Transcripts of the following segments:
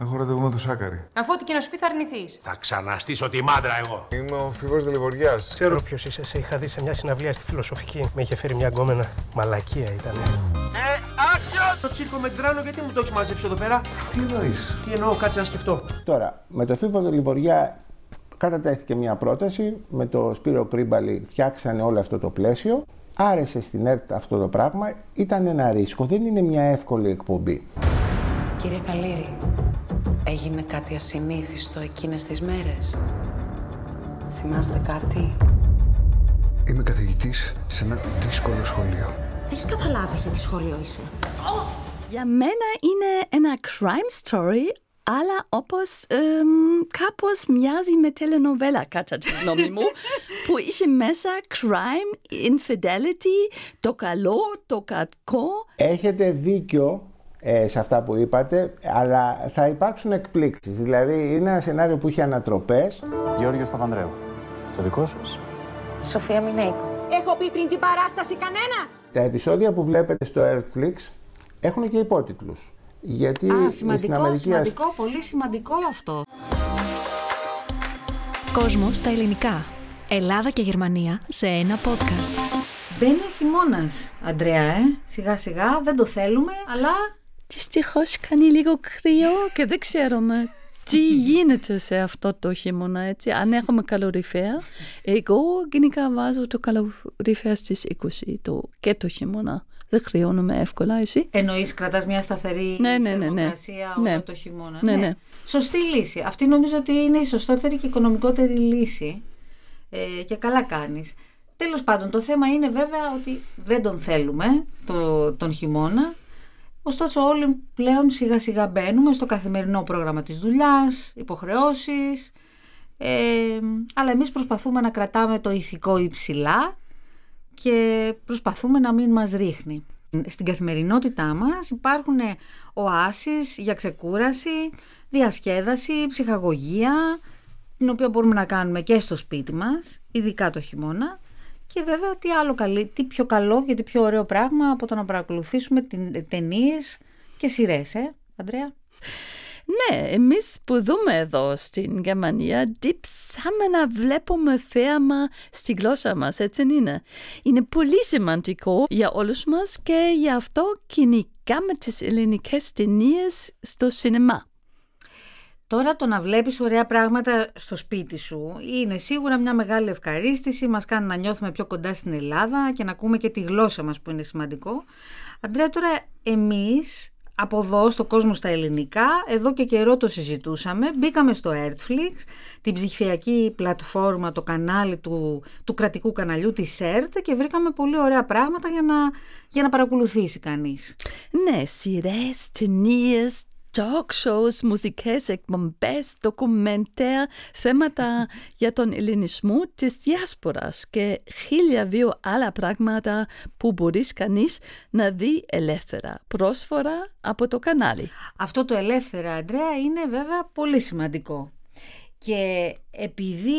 Έχω ραντεβού με το Σάκαρη. Αφού ό,τι και να σου πει θα αρνηθείς. Θα ξαναστήσω τη μάντρα εγώ. Είμαι ο Φίβος Δελιβοριάς. Ξέρω ποιος είσαι. Σε είχα δει σε μια συναυλία στη Φιλοσοφική. Με είχε φέρει μια γκόμενα. Μαλακία ήταν. Άξιο! Το τσίρκο με γκράνο, γιατί μου το έχεις μαζέψει εδώ πέρα? Τι εννοείς? Τι εννοώ, κάτσε να σκεφτώ. Τώρα, με το Φίβο Δελιβοριά κατατέθηκε μια πρόταση. Με το Σπύρο Πρίμπαλη φτιάξανε όλο αυτό το πλαίσιο. Άρεσε στην ΕΡΤ αυτό το πράγμα. Ήταν ένα ρίσκο. Δεν είναι μια εύκολη εκπομπή. Κύριε Καλήρη, έγινε κάτι ασυνήθιστο εκείνες τις μέρες? Θυμάστε κάτι? Είμαι καθηγητής σε ένα δύσκολο σχολείο. Έχεις καταλάβει σε τι σχολείο είσαι? Για μένα είναι ένα crime story, αλλά όπως κάπως μοιάζει με τελενοβέλα, κατά τη γνώμη μου, που είχε μέσα crime, infidelity, το καλό, το κακό. Έχετε δίκιο σε αυτά που είπατε, αλλά θα υπάρξουν εκπλήξεις. Δηλαδή, είναι ένα σενάριο που είχε ανατροπές. Γεώργιος Παπανδρέου. Το δικό σας? Σοφία Μινέικο. Έχω πει πριν την παράσταση κανένας. Τα επεισόδια που βλέπετε στο Netflix έχουν και υπότιτλους. Γιατί στην Αμερική... Σημαντικό, πολύ σημαντικό αυτό. Κόσμο στα ελληνικά. Ελλάδα και Γερμανία σε ένα podcast. Μπαίνει ο χειμώνας, Αντρέα, σιγά σιγά, δεν το θέλουμε, αλλά... Δυστυχώς κάνει λίγο κρύο και δεν ξέρουμε τι γίνεται σε αυτό το χειμώνα, έτσι. Αν έχουμε καλοριφαία, εγώ γενικά βάζω το καλοριφαία στις 20 και το χειμώνα. Δεν χρειώνομαι εύκολα, εσύ. Εννοείς κρατάς μια σταθερή θερμοκρασία όλο το χειμώνα. Ναι. Σωστή λύση. Αυτή νομίζω ότι είναι η σωστότερη και οικονομικότερη λύση. Και καλά κάνεις. Τέλος πάντων, το θέμα είναι βέβαια ότι δεν τον θέλουμε τον χειμώνα. Ωστόσο όλοι πλέον σιγά σιγά μπαίνουμε στο καθημερινό πρόγραμμα της δουλειάς, υποχρεώσεις, αλλά εμείς προσπαθούμε να κρατάμε το ηθικό υψηλά και προσπαθούμε να μην μας ρίχνει. Στην καθημερινότητά μας υπάρχουν οάσεις για ξεκούραση, διασκέδαση, ψυχαγωγία, την οποία μπορούμε να κάνουμε και στο σπίτι μας, ειδικά το χειμώνα. Και βέβαια τι πιο καλό και τι πιο ωραίο πράγμα από το να παρακολουθήσουμε ταινίες και σειρές, Αντρέα? Ναι, εμείς που δούμε εδώ στην Γερμανία, διψάμε να βλέπουμε θέαμα στη γλώσσα μας, έτσι είναι. Είναι πολύ σημαντικό για όλους μας και γι' αυτό κυνηγάμε τις ελληνικές ταινίες στο σινεμά. Τώρα το να βλέπεις ωραία πράγματα στο σπίτι σου είναι σίγουρα μια μεγάλη ευχαρίστηση, μας κάνει να νιώθουμε πιο κοντά στην Ελλάδα και να ακούμε και τη γλώσσα μας που είναι σημαντικό. Αντρέα, τώρα εμείς από εδώ στο κόσμο στα ελληνικά, εδώ και καιρό το συζητούσαμε, μπήκαμε στο Netflix, την ψηφιακή πλατφόρμα, το κανάλι του κρατικού καναλιού της ΕΡΤ και βρήκαμε πολύ ωραία πράγματα για να παρακολουθήσει κανείς. Ναι, σειρές, ταινίες, talk shows, μουσικές εκπομπές, ντοκουμεντέρ, θέματα για τον ελληνισμό της διάσπορας και 1002 άλλα πράγματα που μπορείς κανείς να δει ελεύθερα, πρόσφορα από το κανάλι. Αυτό το ελεύθερα, Αντρέα, είναι βέβαια πολύ σημαντικό. Και επειδή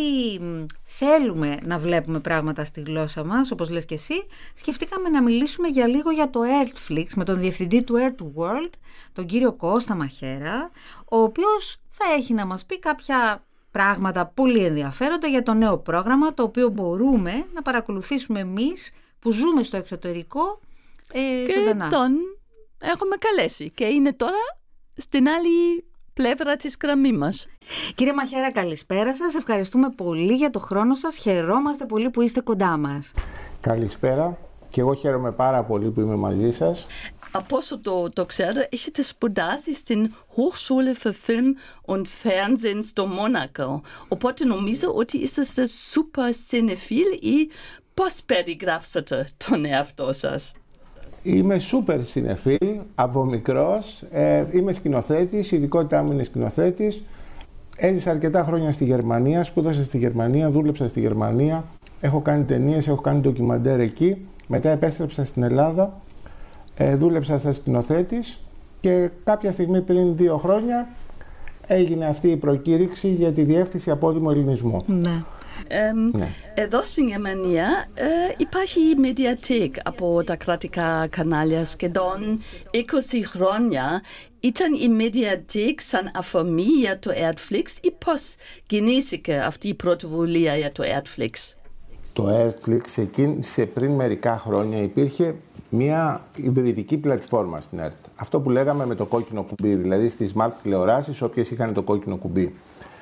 θέλουμε να βλέπουμε πράγματα στη γλώσσα μας, όπως λες και εσύ, σκεφτήκαμε να μιλήσουμε για λίγο για το Artflix με τον διευθυντή του Art World, τον κύριο Κώστα Μαχέρα, ο οποίος θα έχει να μας πει κάποια πράγματα πολύ ενδιαφέροντα για το νέο πρόγραμμα, το οποίο μπορούμε να παρακολουθήσουμε εμείς που ζούμε στο εξωτερικό ζωντανά. Και τον έχουμε καλέσει και είναι τώρα στην άλλη πλευρά της γραμμή μας. Κύριε Μαχέρα, καλησπέρα σας. Ευχαριστούμε πολύ για το χρόνο σας. Χαιρόμαστε πολύ που είστε κοντά μας. Καλησπέρα. Και εγώ χαίρομαι πάρα πολύ που είμαι μαζί σας. Από όσο το ξέρετε, έχετε σπουδάσει στην Hochschule für Film und Fernsehen στο Μόνακο. Οπότε νομίζω ότι είσαστε super cinephile ή πώς περιγράψατε τον εαυτό σας? Είμαι σούπερ συνεφίλ από μικρός, είμαι σκηνοθέτης, η ειδικότητά μου είναι σκηνοθέτης. Έζησα αρκετά χρόνια στη Γερμανία, σπούδασα στη Γερμανία, δούλεψα στη Γερμανία, έχω κάνει ταινίες, έχω κάνει ντοκιμαντέρ εκεί. Μετά επέστρεψα στην Ελλάδα, δούλεψα σαν σκηνοθέτης και κάποια στιγμή πριν 2 χρόνια έγινε αυτή η προκήρυξη για τη διεύθυνση απόδημου ελληνισμού. Ναι. Εδώ στην Γερμανία υπάρχει Mediathek από τα κρατικά κανάλια σχεδόν 20 χρόνια. Ήταν η Mediathek σαν αφορμή για το Erdflix ή πώς γεννήθηκε αυτή η πρωτοβουλία για το Erdflix? Το Erdflix ξεκίνησε πριν μερικά χρόνια. Υπήρχε μια υβριδική πλατφόρμα στην ΕΡΤ. Αυτό που λέγαμε με το κόκκινο κουμπί, δηλαδή στις smart τηλεοράσεις, όποιες είχαν το κόκκινο κουμπί.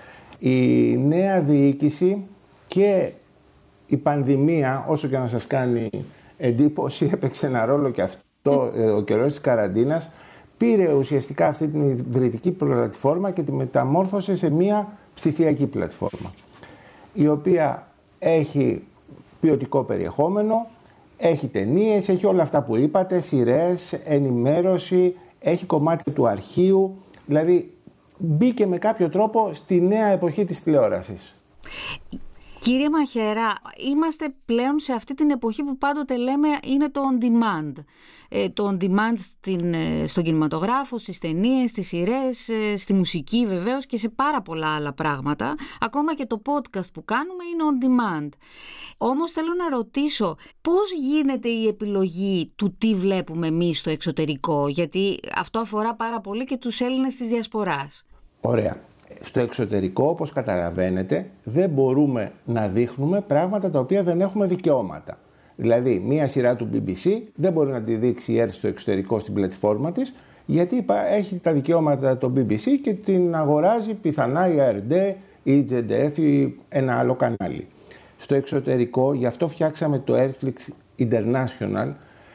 Η νέα διοίκηση και η πανδημία, όσο και να σας κάνει εντύπωση, έπαιξε ένα ρόλο και αυτό ο καιρός της καραντίνας, πήρε ουσιαστικά αυτή την υβριδική πλατφόρμα και τη μεταμόρφωσε σε μια ψηφιακή πλατφόρμα, η οποία έχει ποιοτικό περιεχόμενο, έχει ταινίες, έχει όλα αυτά που είπατε, σειρές, ενημέρωση, έχει κομμάτι του αρχείου, δηλαδή μπήκε με κάποιο τρόπο στη νέα εποχή της τηλεόρασης. Κύριε Μαχαίρα, είμαστε πλέον σε αυτή την εποχή που πάντοτε λέμε είναι το on demand. Το on demand στον κινηματογράφο, στις ταινίες, στις σειρές, στη μουσική βεβαίως και σε πάρα πολλά άλλα πράγματα. Ακόμα και το podcast που κάνουμε είναι on demand. Όμως θέλω να ρωτήσω πώς γίνεται η επιλογή του τι βλέπουμε εμείς στο εξωτερικό, γιατί αυτό αφορά πάρα πολύ και τους Έλληνες της Διασποράς. Ωραία. Στο εξωτερικό, όπως καταλαβαίνετε, δεν μπορούμε να δείχνουμε πράγματα τα οποία δεν έχουμε δικαιώματα. Δηλαδή, μία σειρά του BBC δεν μπορεί να τη δείξει η ΕΡΤ στο εξωτερικό στην πλατφόρμα της, γιατί έχει τα δικαιώματα το BBC και την αγοράζει πιθανά η ARD ή η ZDF ή ένα άλλο κανάλι. Στο εξωτερικό, γι' αυτό φτιάξαμε το Airflix International,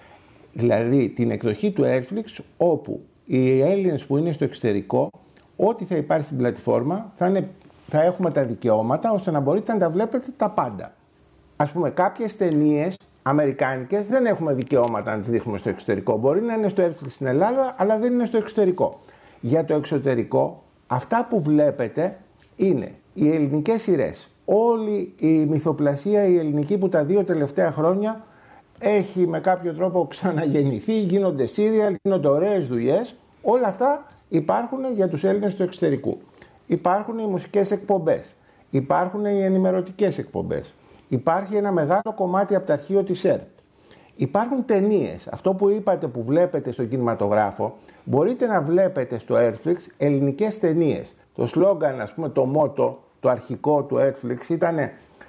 δηλαδή την εκδοχή του Airflix, όπου οι Έλληνες που είναι στο εξωτερικό, ό,τι θα υπάρχει στην πλατφόρμα θα έχουμε τα δικαιώματα ώστε να μπορείτε να τα βλέπετε τα πάντα. Ας πούμε, κάποιες ταινίες αμερικάνικες δεν έχουμε δικαιώματα να τις δείχνουμε στο εξωτερικό. Μπορεί να είναι στο Airflix στην Ελλάδα, αλλά δεν είναι στο εξωτερικό. Για το εξωτερικό, αυτά που βλέπετε είναι οι ελληνικές σειρές. Όλη η μυθοπλασία η ελληνική που τα 2 τελευταία χρόνια έχει με κάποιο τρόπο ξαναγεννηθεί, γίνονται σύριαλ, γίνονται ωραίες δουλειές. Όλα αυτά υπάρχουν για τους Έλληνες του εξωτερικού. Υπάρχουν οι μουσικές εκπομπές, υπάρχουν οι ενημερωτικές εκπομπές, υπάρχει ένα μεγάλο κομμάτι από το αρχείο της ΕΡΤ. Υπάρχουν ταινίες, αυτό που είπατε που βλέπετε στο κινηματογράφο, μπορείτε να βλέπετε στο Airflix ελληνικές ταινίες. Το σλόγγαν, ας πούμε, το μότο, το αρχικό του Airflix ήταν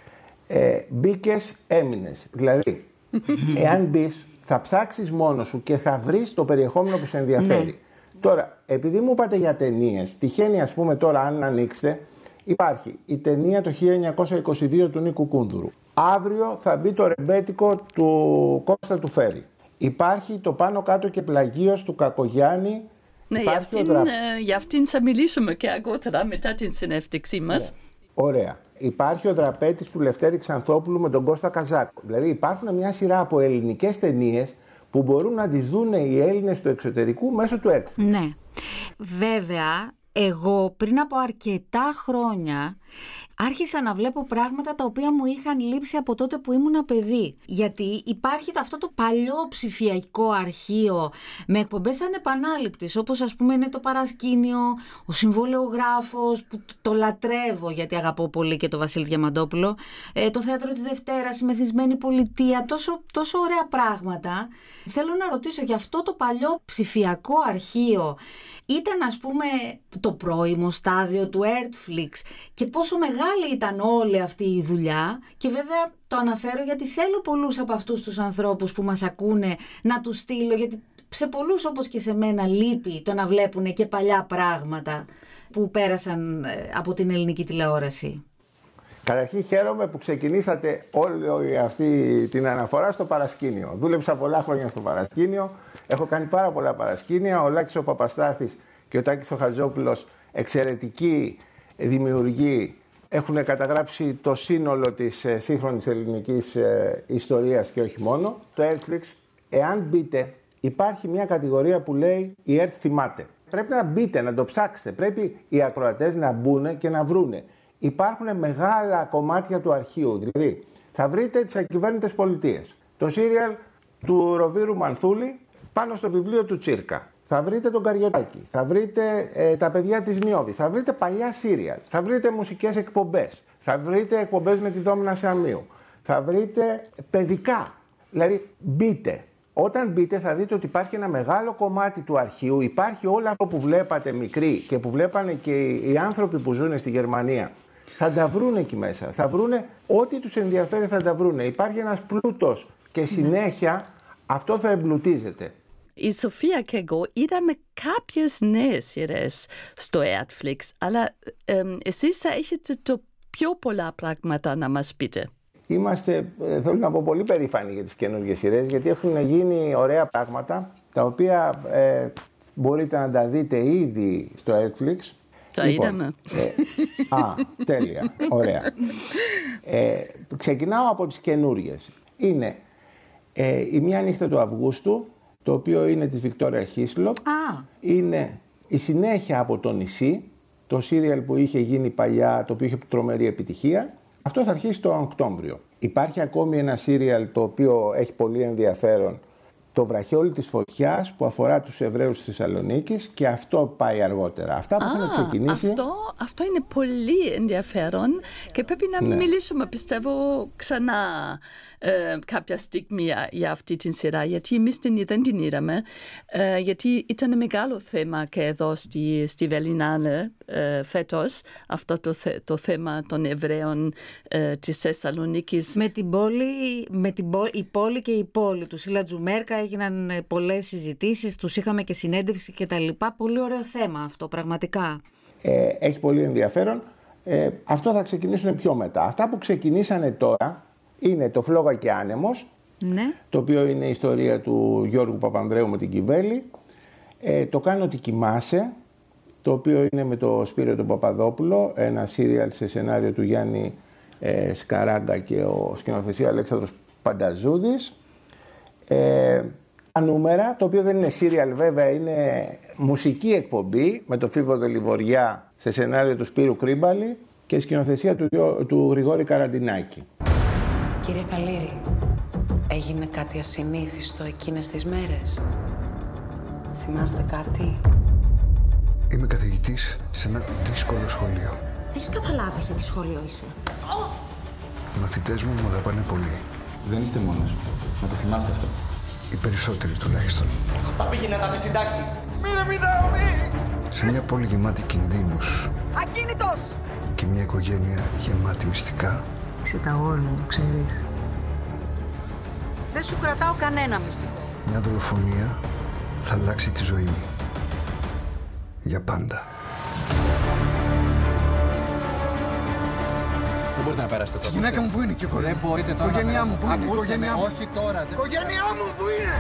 «Μπήκες, έμεινες». Δηλαδή, εάν μπεις, θα ψάξεις μόνος σου και θα βρεις το περιεχόμενο που σε ενδιαφέρει. Ναι. Τώρα, επειδή μου είπατε για ταινίες, τυχαίνει, ας πούμε, τώρα αν ανοίξετε, υπάρχει η ταινία το 1922 του Νίκου Κούνδουρου. Αύριο θα μπει το ρεμπέτικο του Κώστα του Φέρη. Υπάρχει το Πάνω Κάτω και Πλαγίος του Κακογιάννη. Ναι, για αυτήν θα μιλήσουμε και αργότερα μετά την συνέντευξή μας. Ναι. Ωραία. Υπάρχει ο Δραπέτης του Λευτέρη Ξανθόπουλου με τον Κώστα Καζάκο. Δηλαδή υπάρχουν μια σειρά από ελληνικές ταινίες που μπορούν να τις δουν οι Έλληνες του εξωτερικού μέσω του Airflix. Ναι. Βέβαια, εγώ πριν από αρκετά χρόνια άρχισα να βλέπω πράγματα τα οποία μου είχαν λείψει από τότε που ήμουν παιδί. Γιατί υπάρχει αυτό το παλιό ψηφιακό αρχείο με εκπομπές ανεπανάληπτες, όπως ας πούμε είναι το Παρασκήνιο, ο Συμβολεογράφος που το λατρεύω γιατί αγαπώ πολύ και το Βασίλη Διαμαντόπουλο, το Θέατρο της Δευτέρας, η Μεθυσμένη Πολιτεία, τόσο ωραία πράγματα. Θέλω να ρωτήσω, για αυτό το παλιό ψηφιακό αρχείο ήταν, ας πούμε, το πρώιμο στάδιο του Erdflix και πόσο μεγάλη ήταν όλη αυτή η δουλειά, και βέβαια το αναφέρω γιατί θέλω πολλούς από αυτούς τους ανθρώπους που μας ακούνε να τους στείλω, γιατί σε πολλούς όπως και σε μένα λείπει το να βλέπουν και παλιά πράγματα που πέρασαν από την ελληνική τηλεόραση. Καταρχήν χαίρομαι που ξεκινήσατε όλη αυτή την αναφορά στο παρασκήνιο. Δούλεψα πολλά χρόνια στο παρασκήνιο, έχω κάνει πάρα πολλά παρασκήνια. Ο Λάκης ο Παπαστάθης και ο Τάκης ο Χατζόπουλος, εξαιρετικοί δημιουργοί, έχουν καταγράψει το σύνολο της σύγχρονης ελληνικής ιστορίας και όχι μόνο. Το Airflix, εάν μπείτε, υπάρχει μια κατηγορία που λέει «Η ΕΡΤ θυμάται». Πρέπει να μπείτε, να το ψάξετε. Πρέπει οι ακροατές να μπουν και να βρούνε. Υπάρχουν μεγάλα κομμάτια του αρχείου. Δηλαδή, θα βρείτε τις ακυβέρνητες πολιτείες. Το σύριαλ του Ροβίρου Μανθούλη πάνω στο βιβλίο του Τσίρκα. Θα βρείτε τον Καριωτάκη. Θα βρείτε τα παιδιά της Νιώβης. Θα βρείτε παλιά σύριαλ. Θα βρείτε μουσικές εκπομπές. Θα βρείτε εκπομπές με τη Δόμνα Σαμίου. Θα βρείτε παιδικά. Δηλαδή μπείτε. Όταν μπείτε θα δείτε ότι υπάρχει ένα μεγάλο κομμάτι του αρχείου. Υπάρχει όλο αυτό που βλέπατε μικροί και που βλέπανε και οι άνθρωποι που ζουν στη Γερμανία. Θα τα βρούνε εκεί μέσα. Θα βρούνε ό,τι τους ενδιαφέρει, θα τα βρούνε. Υπάρχει ένας πλούτος και συνέχεια αυτό θα εμπλουτίζεται. Η Σοφία και εγώ είδαμε κάποιες νέες σειρές στο Erdflix, αλλά εσείς θα έχετε το πιο πολλά πράγματα να μας πείτε. Είμαστε, θέλω να πω, πολύ περήφανοι για τις καινούργιες σειρές, γιατί έχουν γίνει ωραία πράγματα, τα οποία μπορείτε να τα δείτε ήδη στο Erdflix. Τα είδαμε. Τέλεια, ωραία. Ξεκινάω από τις καινούργιες. Είναι η Μια νύχτα του Αυγούστου, το οποίο είναι της Βικτόρια Χίσλοπ. Είναι η συνέχεια από το νησί, το σύριαλ που είχε γίνει παλιά, το οποίο είχε τρομερή επιτυχία. Αυτό θα αρχίσει τον Οκτώβριο. Υπάρχει ακόμη ένα σύριαλ το οποίο έχει πολύ ενδιαφέρον, το Βραχιόλι της Φωτιάς, που αφορά τους Εβραίους της Θεσσαλονίκης, και αυτό πάει αργότερα. Αυτά που έχουν ξεκινήσει. Αυτό είναι πολύ ενδιαφέρον και πρέπει να μιλήσουμε, πιστεύω, ξανά κάποια στιγμή για αυτή την σειρά, γιατί εμείς δεν την είδαμε, γιατί ήταν μεγάλο θέμα και εδώ στη Βελινάλε φέτος, αυτό το θέμα των Εβραίων της Θεσσαλονίκης. Η πόλη και η πόλη του Σίλα Τζουμέρκα έγιναν πολλές συζητήσεις, τους είχαμε και συνέντευξη και τα λοιπά. Πολύ ωραίο θέμα αυτό, πραγματικά. Έχει πολύ ενδιαφέρον. Αυτό θα ξεκινήσουν πιο μετά. Αυτά που ξεκινήσανε τώρα είναι το Φλόγα και Άνεμος, το οποίο είναι η ιστορία του Γιώργου Παπανδρέου με την Κιβέλη. Το Κάνω ότι κοιμάσαι, το οποίο είναι με το Σπύριο τον Παπαδόπουλο, ένα σύριαλ σε σενάριο του Γιάννη Σκαράγκα και ο σκηνοθεσία Αλέξανδρος Πανταζούδης. Τα Νούμερα, το οποίο δεν είναι σύριαλ βέβαια, είναι μουσική εκπομπή με το Φίβο Δελιβοριά σε σενάριο του Σπύρου Κρύμπαλη και σκηνοθεσία του Γρηγόρη Καραντινάκη. Κύριε Καλήρη, έγινε κάτι ασυνήθιστο εκείνες τις μέρες? Θυμάστε κάτι? Είμαι καθηγητής σε ένα δύσκολο σχολείο. Έχεις καταλάβει σε τι σχολείο είσαι? Οι μαθητές μου αγαπάνε πολύ. Δεν είστε μόνος. Να το θυμάστε αυτό. Οι περισσότεροι τουλάχιστον. Αυτά πήγαινε να τα πει στην τάξη. Σε μια πόλη γεμάτη κινδύνους. Ακίνητος! Και μια οικογένεια γεμάτη μυστικά. Είσαι τα αγόρι μου, το ξέρεις. Δεν σου κρατάω κανένα μυστικό. Μια δολοφονία θα αλλάξει τη ζωή μου. Για πάντα. Δεν μπορείτε να περάσετε τώρα. Η γυναίκα μου που είναι και δεν μπορείτε τώρα. Η οικογένειά μου που είναι. Ακούστε, όχι τώρα. Η οικογένειά μου που είναι.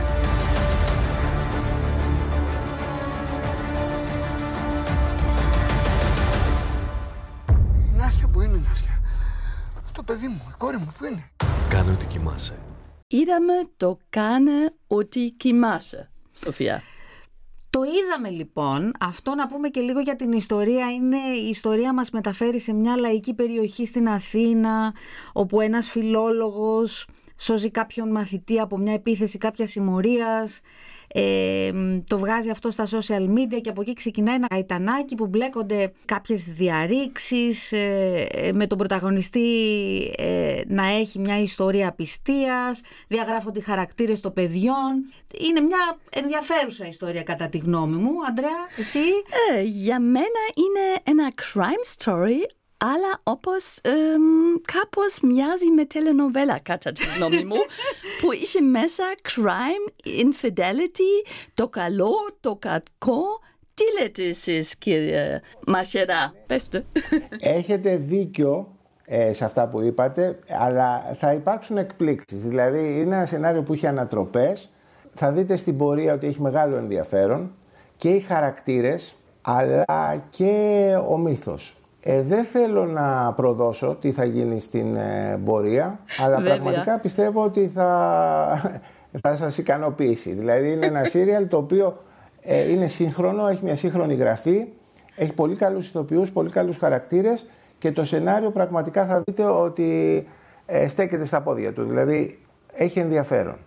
Η Νάσια που είναι, Νάσια. Το παιδί μου, η κόρη μου που είναι. Κάνε ότι κοιμάσαι. Είδαμε το Κάνε ότι κοιμάσαι, Σοφία. Το είδαμε λοιπόν. Αυτό να πούμε και λίγο για την ιστορία. Η ιστορία μας μεταφέρει σε μια λαϊκή περιοχή στην Αθήνα, όπου ένας φιλόλογος σώζει κάποιον μαθητή από μια επίθεση κάποιας συμμορίας. Το βγάζει αυτό στα social media και από εκεί ξεκινάει ένα γαϊτανάκι που μπλέκονται κάποιες διαρρήξεις με τον πρωταγωνιστή να έχει μια ιστορία απιστίας, διαγράφονται οι χαρακτήρες των παιδιών. Είναι μια ενδιαφέρουσα ιστορία κατά τη γνώμη μου. Αντρέα, εσύ? Για μένα είναι ένα crime story, αλλά όπως κάπως μοιάζει με τελενοβέλα κατά τη γνώμη μου, που είχε μέσα crime, infidelity, το καλό, το κακό. Τι λέτε εσείς, κύριε Μασερά? Πέστε. Έχετε δίκιο σε αυτά που είπατε, αλλά θα υπάρξουν εκπλήξεις. Δηλαδή είναι ένα σενάριο που έχει ανατροπές. Θα δείτε στην πορεία ότι έχει μεγάλο ενδιαφέρον και οι χαρακτήρες, αλλά και ο μύθος. Δεν θέλω να προδώσω τι θα γίνει στην πορεία, αλλά πραγματικά πιστεύω ότι θα σας ικανοποιήσει. Δηλαδή είναι ένα σύριαλ το οποίο είναι σύγχρονο, έχει μια σύγχρονη γραφή, έχει πολύ καλούς ηθοποιούς, πολύ καλούς χαρακτήρες και το σενάριο πραγματικά θα δείτε ότι στέκεται στα πόδια του. Δηλαδή έχει ενδιαφέρον.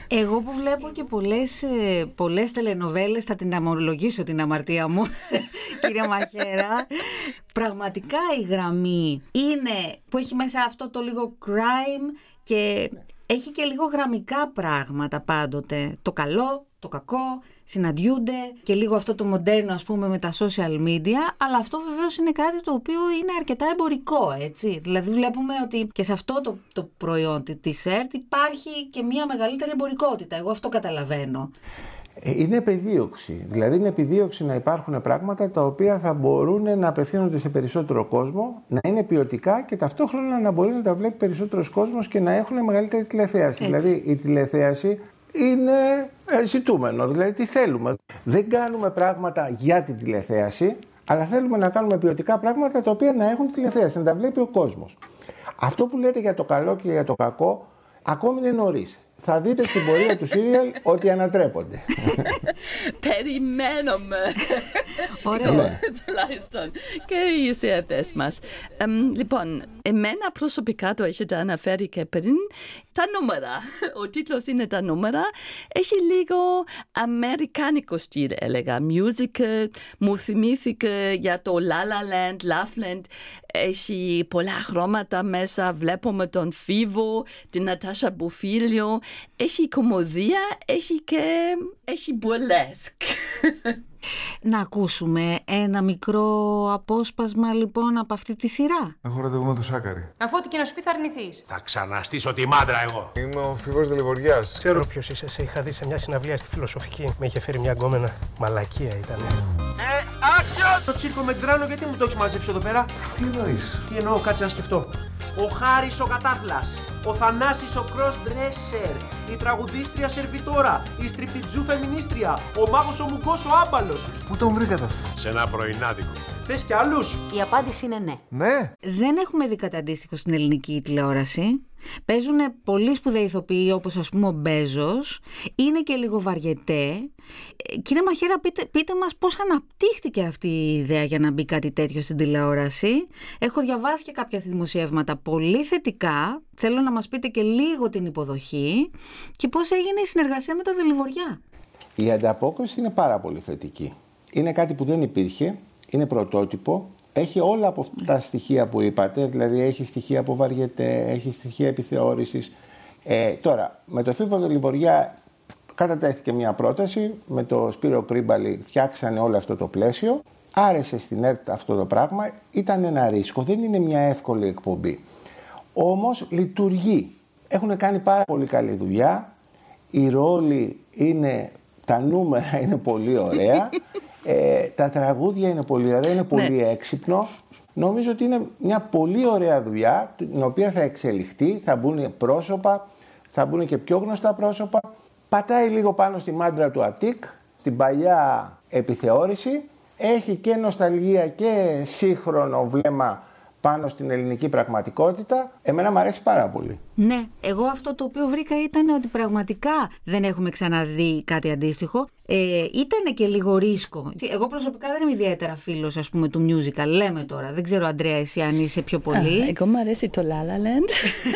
Εγώ που βλέπω και πολλές τελενοβέλες, θα την αμολογήσω την αμαρτία μου, κυρία Μαχαίρα. Πραγματικά η γραμμή είναι που έχει μέσα αυτό το λίγο crime και έχει και λίγο γραμμικά πράγματα πάντοτε. Το καλό, το κακό, συναντιούνται και λίγο αυτό το μοντέρνο, ας πούμε, με τα social media, αλλά αυτό βεβαίως είναι κάτι το οποίο είναι αρκετά εμπορικό, έτσι. Δηλαδή βλέπουμε ότι και σε αυτό το προϊόν της ΕΡΤ υπάρχει και μια μεγαλύτερη εμπορικότητα. Εγώ αυτό καταλαβαίνω. Είναι επιδίωξη. Δηλαδή είναι επιδίωξη να υπάρχουν πράγματα τα οποία θα μπορούν να απευθύνονται σε περισσότερο κόσμο, να είναι ποιοτικά και ταυτόχρονα να μπορεί να τα βλέπει περισσότερος κόσμος και να έχουν μεγαλύτερη τηλεθέαση. Έτσι. Δηλαδή η τηλεθέαση είναι ζητούμενο, δηλαδή τι θέλουμε. Δεν κάνουμε πράγματα για την τηλεθέαση, αλλά θέλουμε να κάνουμε ποιοτικά πράγματα τα οποία να έχουν τηλεθέαση, να τα βλέπει ο κόσμος. Αυτό που λέτε για το καλό και για το κακό, ακόμη είναι νωρίς. Θα δείτε στην πορεία του σύριαλ ότι ανατρέπονται. Περιμένουμε. Ωραία. Τουλάχιστον. Και οι εισηγητές μας. Λοιπόν, εμένα προσωπικά το έχετε αναφέρει και πριν. Τα νούμερα. Ο τίτλος είναι τα νούμερα. Έχει λίγο αμερικάνικο στυλ, έλεγα. Musical. Μου θυμήθηκε για το La La Land, Loveland. Έχει πολλά χρώματα μέσα. Βλέπουμε τον Φίβο, την Νατάσα Μπουφίλιο. Έχει κομμωδία, έχει μπουρλέσκ. Να ακούσουμε ένα μικρό απόσπασμα λοιπόν από αυτή τη σειρά. Έχω ραντεβού με τον Σάκαρη. Αφού ό,τι και να σου πει θα αρνηθείς. Θα ξαναστήσω τη μάντρα εγώ. Είμαι ο Φίβος Δελιβοριάς. Ξέρω ποιος είσαι. Σε είχα δει σε μια συναυλία στη Φιλοσοφική. Με είχε φέρει μια γκόμενα. Μαλακία ήταν. Άξιο! Το τσίρκο Μεγκράνο, γιατί μου το έχεις μαζέψει εδώ πέρα? Τι εννοείς? Τι εννοώ, κάτσε να σκεφτώ. Ο Χάρης ο Κατάφλας, ο Θανάσης ο Crossdresser, η τραγουδίστρια Σερβιτόρα, η στριπτιτζού φεμινίστρια, ο μάγος ο Μουγκός ο Άμπαλος. Πού τον βρήκατε αυτό? Σε ένα πρωινάδικο. Θες κι άλλους? Η απάντηση είναι ναι. Ναι. Δεν έχουμε δει κάτι αντίστοιχο στην ελληνική τηλεόραση. Παίζουν πολύ σπουδαίοι ηθοποιοί, όπως ας πούμε ο Μπέζος. Είναι και λίγο βαριετέ. Κύριε Μαχαίρα, πείτε μας πώς αναπτύχθηκε αυτή η ιδέα για να μπει κάτι τέτοιο στην τηλεόραση. Έχω διαβάσει και κάποια δημοσιεύματα πολύ θετικά. Θέλω να μας πείτε και λίγο την υποδοχή και πώς έγινε η συνεργασία με τον Δελιβοριά. Η ανταπόκριση είναι πάρα πολύ θετική. Είναι κάτι που δεν υπήρχε, είναι πρωτότυπο. Έχει όλα από αυτά τα στοιχεία που είπατε, δηλαδή έχει στοιχεία από βαριετέ, έχει στοιχεία επιθεώρησης. Τώρα, με το Φίβο Δελιβοριά κατατέθηκε μια πρόταση, με το Σπύρο Κρίμπαλη φτιάξανε όλο αυτό το πλαίσιο. Άρεσε στην ΕΡΤ αυτό το πράγμα, ήταν ένα ρίσκο, δεν είναι μια εύκολη εκπομπή. Όμως λειτουργεί. Έχουν κάνει πάρα πολύ καλή δουλειά, οι ρόλοι είναι, τα νούμερα είναι πολύ ωραία. Τα τραγούδια είναι πολύ ωραία, είναι πολύ έξυπνο. Νομίζω ότι είναι μια πολύ ωραία δουλειά, την οποία θα εξελιχθεί, θα μπουν πρόσωπα, θα μπουν και πιο γνωστά πρόσωπα. Πατάει λίγο πάνω στη μάντρα του Αττικ, την παλιά επιθεώρηση. Έχει και νοσταλγία και σύγχρονο βλέμμα πάνω στην ελληνική πραγματικότητα. Εμένα μου αρέσει πάρα πολύ. Ναι, εγώ αυτό το οποίο βρήκα ήταν ότι πραγματικά δεν έχουμε ξαναδεί κάτι αντίστοιχο. Ήταν και λίγο ρίσκο. Εγώ προσωπικά δεν είμαι ιδιαίτερα φίλος, ας πούμε, του musical. Λέμε τώρα. Δεν ξέρω, Αντρέα, εσύ αν είσαι πιο πολύ. Εγώ μου αρέσει το La La Land.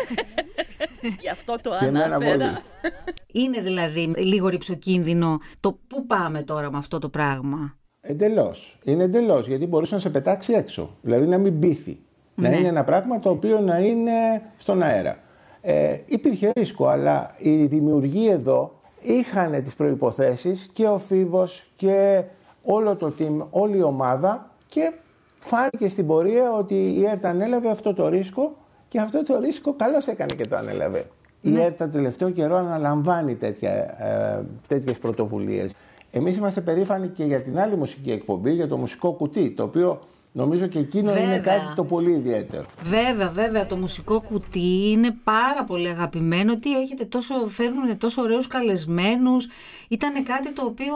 Γι' αυτό το αναφέρα. Είναι δηλαδή λίγο ρυψοκίνδυνο το πού πάμε τώρα με αυτό το πράγμα. Εντελώς. Είναι εντελώς, γιατί μπορούσε να σε πετάξει έξω. Δηλαδή να μην πείθει. Ναι. Να είναι ένα πράγμα το οποίο να είναι στον αέρα. Υπήρχε ρίσκο, αλλά οι δημιουργοί εδώ είχαν τις προϋποθέσεις, και ο Φίβος και όλο το team, όλη η ομάδα, και φάνηκε στην πορεία ότι η ΕΡΤ ανέλαβε αυτό το ρίσκο, και αυτό το ρίσκο καλώς έκανε και το ανέλαβε. Η ΕΡΤ τον τελευταίο καιρό αναλαμβάνει τέτοιες πρωτοβουλίες. Εμείς είμαστε περήφανοι και για την άλλη μουσική εκπομπή, για το μουσικό κουτί, το οποίο νομίζω και εκείνο είναι κάτι το πολύ ιδιαίτερο. Βέβαια, το μουσικό κουτί είναι πάρα πολύ αγαπημένο. Τι έχετε φέρνουν τόσο ωραίους καλεσμένους. Ήταν κάτι το οποίο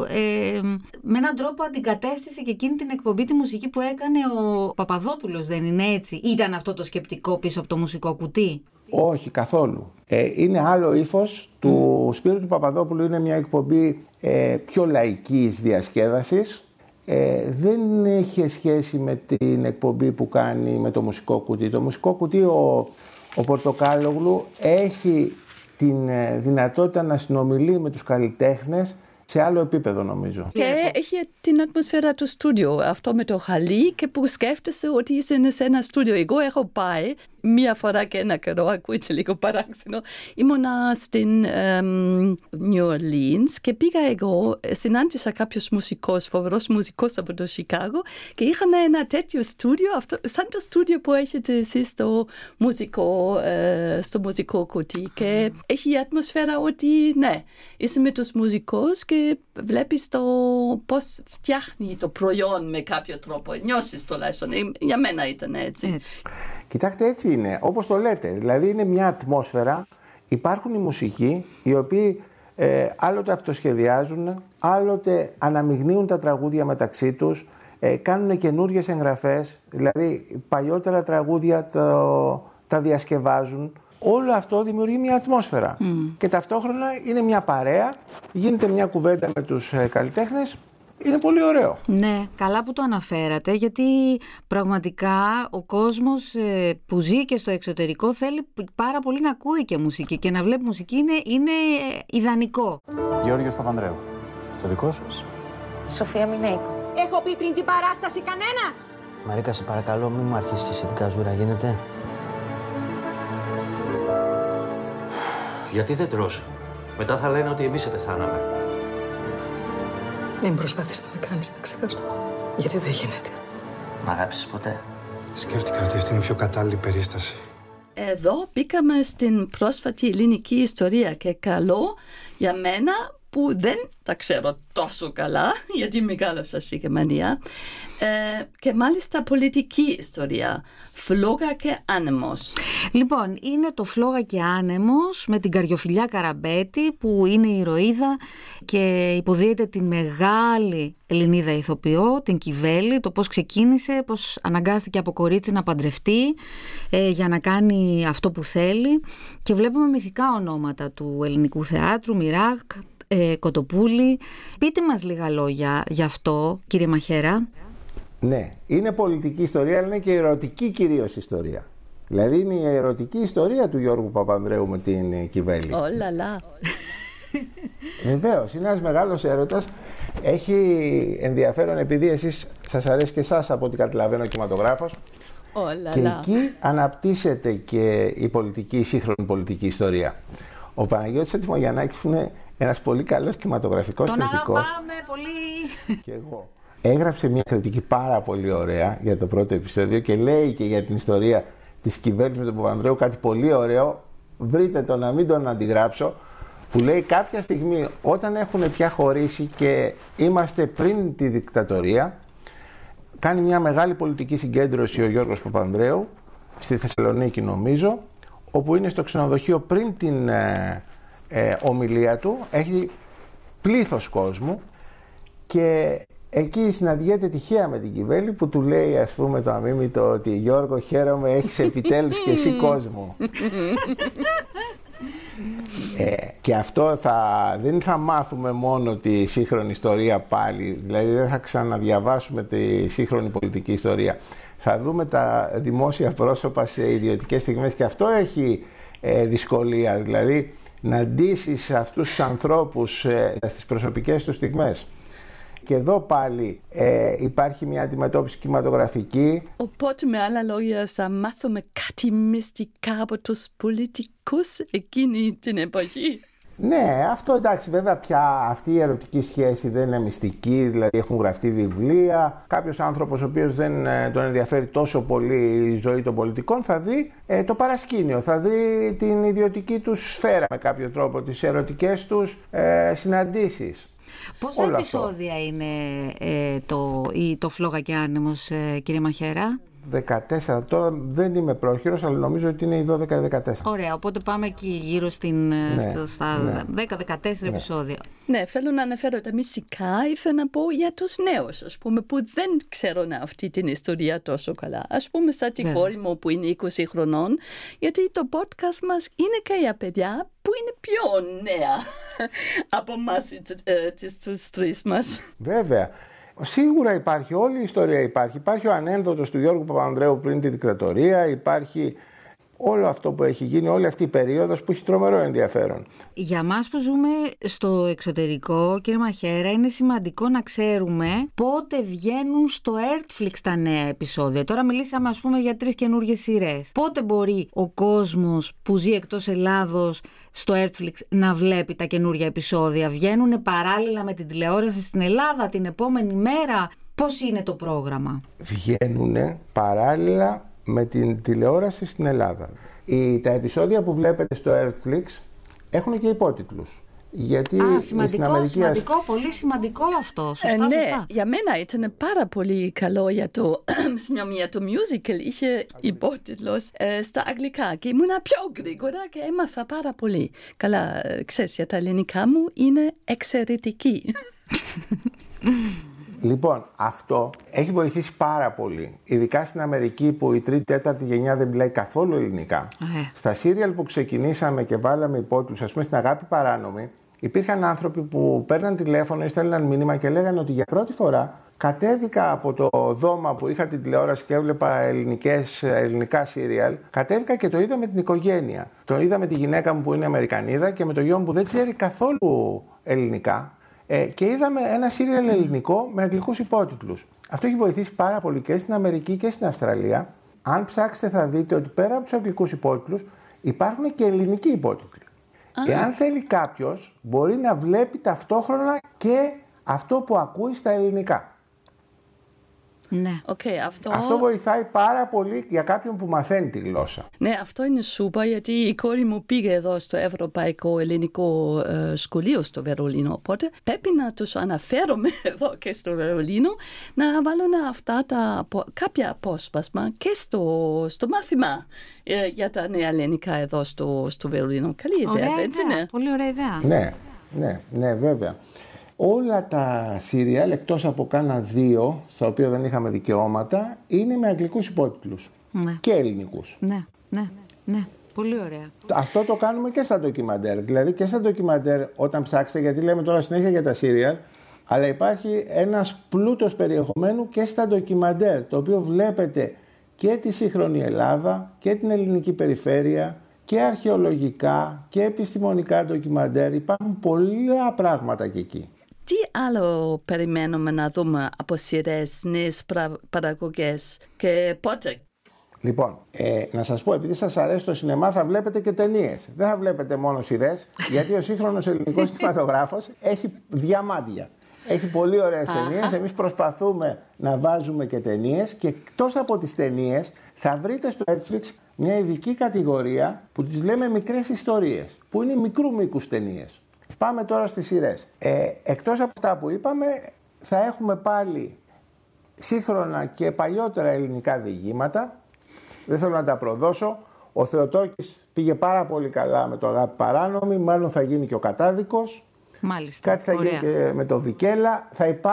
με έναν τρόπο αντικατέστησε και εκείνη την εκπομπή, τη μουσική που έκανε ο Παπαδόπουλος, δεν είναι έτσι? Ήταν αυτό το σκεπτικό πίσω από το μουσικό κουτί? Όχι, καθόλου. Είναι άλλο ύφος του Σπύρου του Παπαδόπουλου. Είναι μια εκπομπή πιο λαϊκής διασκέδασης. Δεν είχε σχέση με την εκπομπή που κάνει με το μουσικό κουτί. Το μουσικό κουτί, ο Πορτοκάλογλου έχει την δυνατότητα να συνομιλεί με τους καλλιτέχνες σε άλλο επίπεδο, νομίζω. Και έχει την ατμοσφαίρα του στούντιο. Αυτό με το χαλί και που σκέφτεσαι ότι είσαι σε ένα στούντιο. Εγώ έχω πάει μία φορά και ένα καιρό, ακούγεται λίγο παράξενο. Ήμουνα στην New Orleans και πήγα εγώ, συνάντησα κάποιους μουσικούς, φοβερός μουσικός από το Chicago και είχαν ένα τέτοιο στούντιο, σαν το στούντιο που έχετε εσείς στο μουσικό κουτί. Και έχει η ατμοσφαίρα ότι ναι, είσαι με τους μουσικούς και βλέπεις πώς φτιάχνει το προϊόν με κάποιο τρόπο. Νιώσεις τουλάχιστον. Για μένα ήταν έτσι. Κοιτάξτε, έτσι είναι, όπως το λέτε. Δηλαδή είναι μια ατμόσφαιρα, υπάρχουν οι μουσικοί οι οποίοι άλλοτε αυτοσχεδιάζουν, άλλοτε αναμειγνύουν τα τραγούδια μεταξύ τους, κάνουν καινούριες εγγραφές, δηλαδή παλιότερα τραγούδια τα διασκευάζουν. Όλο αυτό δημιουργεί μια ατμόσφαιρα και ταυτόχρονα είναι μια παρέα, γίνεται μια κουβέντα με τους καλλιτέχνες. Είναι πολύ ωραίο. Ναι, καλά που το αναφέρατε, γιατί πραγματικά ο κόσμος που ζει και στο εξωτερικό θέλει πάρα πολύ να ακούει και μουσική και να βλέπει μουσική είναι ιδανικό. Γεώργιος Παπανδρέου, το δικό σας? Σοφία Μινέικο. Έχω πει πριν την παράσταση κανένας? Μαρίκα, σε παρακαλώ, μην μου αρχίσεις και εσύ την καζούρα, γίνεται? Γιατί δεν τρως? Μετά θα λένε ότι εμείς σε πεθάναμε. Μην προσπαθείς να με κάνεις να ξεχαστώ, γιατί δεν γίνεται. Μ' αγάπησες ποτέ? Σκέφτηκα ότι αυτή είναι η πιο κατάλληλη περίσταση. Εδώ μπήκαμε στην πρόσφατη ελληνική ιστορία και καλό για μένα που δεν τα ξέρω τόσο καλά, γιατί μεγάλωσα στη Γερμανία, και μάλιστα πολιτική ιστορία, Φλόγα και Άνεμος. Λοιπόν, είναι το Φλόγα και Άνεμος με την Καριοφιλιά Καραμπέτη, που είναι η ηρωίδα και υποδίεται την μεγάλη Ελληνίδα ηθοποιό, την Κιβέλη, το πώς ξεκίνησε, πώς αναγκάστηκε από κορίτσι να παντρευτεί για να κάνει αυτό που θέλει, και βλέπουμε μυθικά ονόματα του ελληνικού θεάτρου, Μιράκ, Κοτοπούλη. Πείτε μας λίγα λόγια γι' αυτό, κύριε Μαχαίρα. Ναι, είναι πολιτική ιστορία, αλλά είναι και ερωτική κυρίως ιστορία. Δηλαδή είναι η ερωτική ιστορία του Γιώργου Παπανδρέου με την Κιβέλη. Ολαλά. Βεβαίως, είναι ένας μεγάλος έρωτας. Έχει ενδιαφέρον επειδή σας αρέσει και εσάς, από ό,τι καταλαβαίνω, ο κινηματογράφος. Και εκεί αναπτύσσεται και η σύγχρονη πολιτική ιστορία. Ο Παναγιώτης Ατιμογιαννάκης είναι ένας πολύ καλός κινηματογραφικός κριτικός. Τον αγαπάμε πολύ. Και εγώ. Έγραψε μια κριτική πάρα πολύ ωραία για το πρώτο επεισόδιο και λέει και για την ιστορία της Κιβέλης με τον Παπανδρέου κάτι πολύ ωραίο. Βρείτε το, να μην τον αντιγράψω. Που λέει κάποια στιγμή, όταν έχουν πια χωρίσει και είμαστε πριν τη δικτατορία, κάνει μια μεγάλη πολιτική συγκέντρωση ο Γιώργος Παπανδρέου στη Θεσσαλονίκη, νομίζω, όπου είναι στο ξενοδοχείο πριν την ομιλία του, έχει πλήθος κόσμου και εκεί συναντιέται τυχαία με την Κιβέλη που του λέει, ας πούμε, το αμίμητο ότι «Γιώργο, χαίρομαι, έχεις επιτέλους και εσύ κόσμο». Και αυτό δεν θα μάθουμε μόνο τη σύγχρονη ιστορία πάλι, δηλαδή δεν θα ξαναδιαβάσουμε τη σύγχρονη πολιτική ιστορία. Θα δούμε τα δημόσια πρόσωπα σε ιδιωτικές στιγμές και αυτό έχει δυσκολία, δηλαδή να ντύσεις αυτούς τους ανθρώπους στις προσωπικές τους στιγμές. Και εδώ πάλι υπάρχει μια αντιμετώπιση κινηματογραφική. Οπότε με άλλα λόγια θα μάθουμε κάτι μυστικά από τους πολιτικούς εκείνη την εποχή. Ναι, αυτό εντάξει, βέβαια πια αυτή η ερωτική σχέση δεν είναι μυστική, δηλαδή έχουν γραφτεί βιβλία. Κάποιος άνθρωπος ο οποίος δεν τον ενδιαφέρει τόσο πολύ η ζωή των πολιτικών θα δει το παρασκήνιο, θα δει την ιδιωτική τους σφαίρα με κάποιο τρόπο, τις ερωτικές τους συναντήσεις. Πόσα επεισόδια είναι το Φλόγα και Άνεμος, κύριε Μαχαίρα? 14. Τώρα δεν είμαι πρόχειρος, αλλά νομίζω ότι είναι οι 12-14. Ωραία, οπότε πάμε εκεί γύρω στα 10-14 επεισόδια. Ναι, θέλω να αναφέρω τα μυστικά, ήθελα να πω για τους νέους, ας πούμε, που δεν ξέρουν αυτή την ιστορία τόσο καλά. Ας πούμε, σαν την κόρη μου που είναι 20 χρονών, γιατί το podcast μας είναι και για παιδιά που είναι πιο νέα από εμάς τους τρεις μας. Βέβαια. Σίγουρα υπάρχει, όλη η ιστορία υπάρχει. Υπάρχει ο ανένδοτος του Γιώργου Παπανδρέου πριν τη δικτατορία, υπάρχει όλο αυτό που έχει γίνει, όλη αυτή η περίοδος που έχει τρομερό ενδιαφέρον. Για μας που ζούμε στο εξωτερικό, κύριε Μαχαίρα, είναι σημαντικό να ξέρουμε πότε βγαίνουν στο Earthflix τα νέα επεισόδια. Τώρα μιλήσαμε, ας πούμε, για 3 καινούργιες σειρές. Πότε μπορεί ο κόσμος που ζει εκτός Ελλάδος στο Earthflix να βλέπει τα καινούργια επεισόδια? Βγαίνουν παράλληλα με την τηλεόραση στην Ελλάδα την επόμενη μέρα? Πώς είναι το πρόγραμμα? Βγαίνουν παράλληλα με την τηλεόραση στην Ελλάδα. Τα επεισόδια που βλέπετε στο Earthflix έχουν και υπότιτλους. Γιατί σημαντικό, πολύ σημαντικό αυτό. Σωστά, ναι, σωστά. Για μένα ήταν πάρα πολύ καλό για το musical. Είχε υπότιτλους στα αγγλικά και ήμουν πιο γρήγορα και έμαθα πάρα πολύ. Καλά, ξέρεις, για τα ελληνικά μου είναι εξαιρετική. Λοιπόν, αυτό έχει βοηθήσει πάρα πολύ. Ειδικά στην Αμερική που η 3η-4η γενιά δεν μιλάει καθόλου ελληνικά. Στα σύριαλ που ξεκινήσαμε και βάλαμε υπότιτλους, ας πούμε στην Αγάπη Παράνομη, υπήρχαν άνθρωποι που παίρναν τηλέφωνο ή στέλναν μήνυμα και λέγανε ότι για πρώτη φορά κατέβηκα από το δώμα που είχα την τηλεόραση και έβλεπα ελληνικά σύριαλ. Κατέβηκα και το είδα με την οικογένεια. Το είδα με τη γυναίκα μου που είναι Αμερικανίδα και με το γιο μου που δεν ξέρει καθόλου ελληνικά. Και είδαμε ένα σύριαλ ελληνικό με αγγλικούς υπότιτλους. Αυτό έχει βοηθήσει πάρα πολύ και στην Αμερική και στην Αυστραλία. Αν ψάξετε θα δείτε ότι πέρα από τους αγγλικούς υπότιτλους υπάρχουν και ελληνικοί υπότιτλοι. Εάν θέλει κάποιος μπορεί να βλέπει ταυτόχρονα και αυτό που ακούει στα ελληνικά. Ναι. Αυτό βοηθάει πάρα πολύ για κάποιον που μαθαίνει τη γλώσσα. Ναι, αυτό είναι σούπερ, γιατί η κόρη μου πήγε εδώ στο Ευρωπαϊκό Ελληνικό Σχολείο στο Βερολίνο. Οπότε πρέπει να τους αναφέρομαι εδώ και στο Βερολίνο να βάλουν αυτά κάποια απόσπασμα και στο μάθημα για τα νέα ελληνικά εδώ στο Βερολίνο. Καλή ιδέα, έτσι είναι? Πολύ ωραία ιδέα. Ναι, βέβαια. Όλα τα σύριαλ, εκτός από κάνα 2, στα οποία δεν είχαμε δικαιώματα, είναι με αγγλικούς υπότιτλους. Ναι. Και ελληνικούς. Ναι. Πολύ ωραία. Αυτό το κάνουμε και στα ντοκιμαντέρ. Δηλαδή και στα ντοκιμαντέρ όταν ψάξετε, γιατί λέμε τώρα συνέχεια για τα σύριαλ, αλλά υπάρχει ένας πλούτος περιεχομένου και στα ντοκιμαντέρ, το οποίο βλέπετε και τη σύγχρονη Ελλάδα και την ελληνική περιφέρεια και αρχαιολογικά και επιστημονικά ντοκιμαντέρ. Υπάρχουν πολλά πράγματα και εκεί. Τι άλλο περιμένουμε να δούμε από σειρές, νέες παραγωγές και πότε? Λοιπόν, να σας πω, επειδή σας αρέσει το σινεμά θα βλέπετε και ταινίες. Δεν θα βλέπετε μόνο σειρές, γιατί ο σύγχρονος ελληνικός κινηματογράφος έχει διαμάντια. Έχει πολύ ωραίες ταινίες. Εμείς προσπαθούμε να βάζουμε και ταινίες και εκτός από τις ταινίες θα βρείτε στο Netflix μια ειδική κατηγορία που τις λέμε μικρές ιστορίες, που είναι μικρού μήκους ταινίες. Πάμε τώρα στις σειρές. Εκτός από αυτά που είπαμε, θα έχουμε πάλι σύγχρονα και παλιότερα ελληνικά διηγήματα. Δεν θέλω να τα προδώσω. Ο Θεοτόκης πήγε πάρα πολύ καλά με το Αγάπη Παράνομη, μάλλον θα γίνει και ο Κατάδικος. Μάλιστα. Κάτι θα γίνει και με το Βικέλα.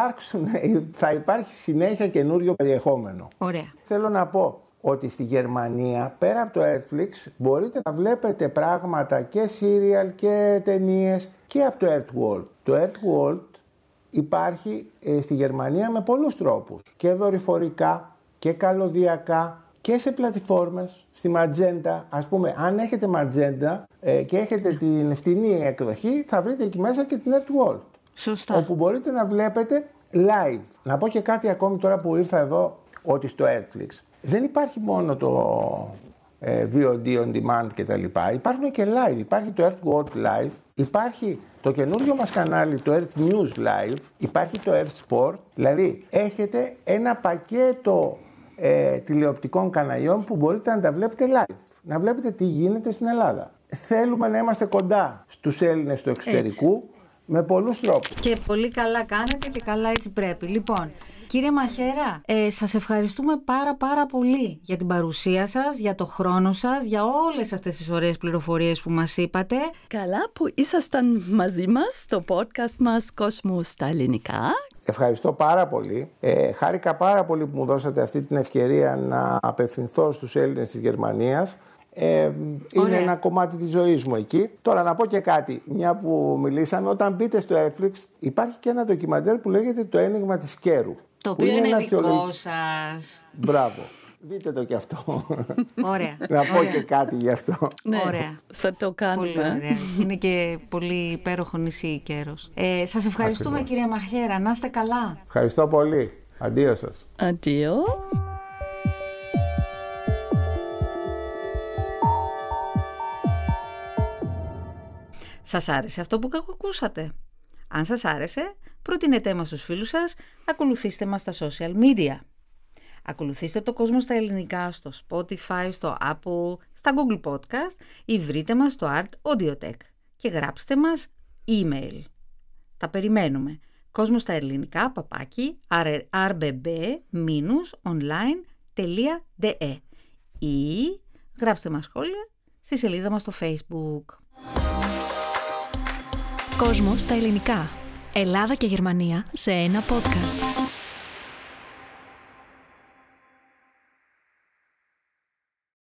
Θα υπάρχει συνέχεια καινούριο περιεχόμενο. Ωραία. Θέλω να πω ότι στη Γερμανία, πέρα από το Earthflix, μπορείτε να βλέπετε πράγματα και σύριαλ και ταινίες και από το Earthworld. Το Earthworld υπάρχει στη Γερμανία με πολλούς τρόπους. Και δορυφορικά και καλωδιακά και σε πλατφόρμες, στη Magenta. Ας πούμε, αν έχετε Magenta και έχετε την φτηνή εκδοχή, θα βρείτε εκεί μέσα και την Earthworld. Σωστά. Όπου μπορείτε να βλέπετε live. Να πω και κάτι ακόμη τώρα που ήρθα εδώ, ότι στο Earthflix δεν υπάρχει μόνο το VOD on demand κτλ. Υπάρχουν και live. Υπάρχει το Earthworld Live, υπάρχει το καινούριο μας κανάλι, το Earth News Live, υπάρχει το Earth Sport. Δηλαδή έχετε ένα πακέτο τηλεοπτικών καναλιών που μπορείτε να τα βλέπετε live. Να βλέπετε τι γίνεται στην Ελλάδα. Θέλουμε να είμαστε κοντά στους Έλληνες του εξωτερικού με πολλούς τρόπους. Και πολύ καλά κάνετε και καλά έτσι πρέπει. Λοιπόν, κύριε Μαχαίρα, σας ευχαριστούμε πάρα πολύ για την παρουσία σας, για το χρόνο σας, για όλες αυτές τις ωραίες πληροφορίες που μας είπατε. Καλά που ήσασταν μαζί μας στο podcast μας «Κόσμου στα ελληνικά». Ευχαριστώ πάρα πολύ. Χάρηκα πάρα πολύ που μου δώσατε αυτή την ευκαιρία να απευθυνθώ στους Έλληνες της Γερμανίας. Είναι ένα κομμάτι της ζωής μου εκεί. Τώρα να πω και κάτι, μια που μιλήσαμε, όταν μπείτε στο Netflix υπάρχει και ένα ντοκιμαντέρ που λέγεται «Το ένιγμα της Κέρου». Το οποίο είναι δικό σας. Μπράβο. Δείτε το κι αυτό. Ωραία. Να πω και κάτι γι' αυτό. Ναι, Ωραία. θα το κάνουμε. Πολύ ωραία. Είναι και πολύ υπέροχο νησί η Κέρος. Σας ευχαριστούμε κυρία Μαχαίρα. Να είστε καλά. Ευχαριστώ πολύ. Αντίο σας. Αντίο. Σας άρεσε αυτό που ακούσατε? Αν σας άρεσε, προτείνετε μας στους φίλους σας, ακολουθήστε μας στα social media. Ακολουθήστε το κόσμο στα ελληνικά στο Spotify, στο Apple, στα Google Podcast ή βρείτε μας στο Art Audiotech και γράψτε μας email. Τα περιμένουμε. Κόσμο στα ελληνικά rbb-online.de ή γράψτε μας σχόλια στη σελίδα μας στο Facebook. Κόσμο στα ελληνικά. Ελλάδα και Γερμανία σε ένα podcast.